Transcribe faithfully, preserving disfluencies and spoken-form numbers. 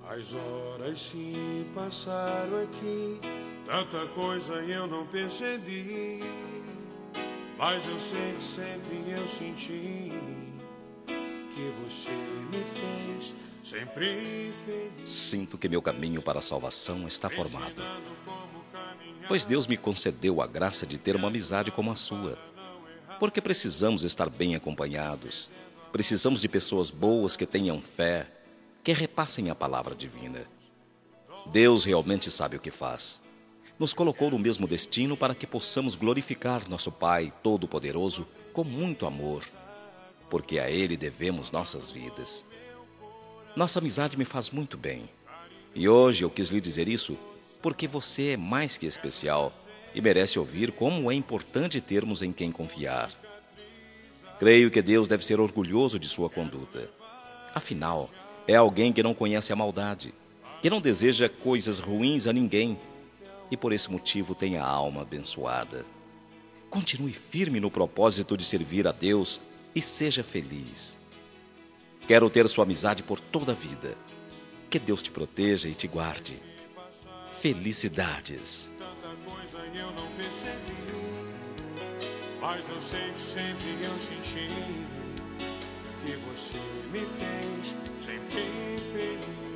As horas se passaram aqui, tanta coisa eu não percebi, mas eu sei que sempre eu senti que você me fez sempre feliz. Sinto que meu caminho para a salvação está formado, pois Deus me concedeu a graça de ter uma amizade como a sua. Porque precisamos estar bem acompanhados, precisamos de pessoas boas que tenham fé, que repassem a palavra divina. Deus realmente sabe o que faz. Nos colocou no mesmo destino para que possamos glorificar nosso Pai Todo-Poderoso com muito amor, porque a Ele devemos nossas vidas. Nossa amizade me faz muito bem. E hoje eu quis lhe dizer isso porque você é mais que especial e merece ouvir como é importante termos em quem confiar. Creio que Deus deve ser orgulhoso de sua conduta. Afinal, é alguém que não conhece a maldade, que não deseja coisas ruins a ninguém e por esse motivo tem a alma abençoada. Continue firme no propósito de servir a Deus e seja feliz. Quero ter sua amizade por toda a vida. Que Deus te proteja e te guarde. Felicidades. Tanta coisa eu não percebi, mas eu sei que sempre eu senti que você me fez sempre feliz.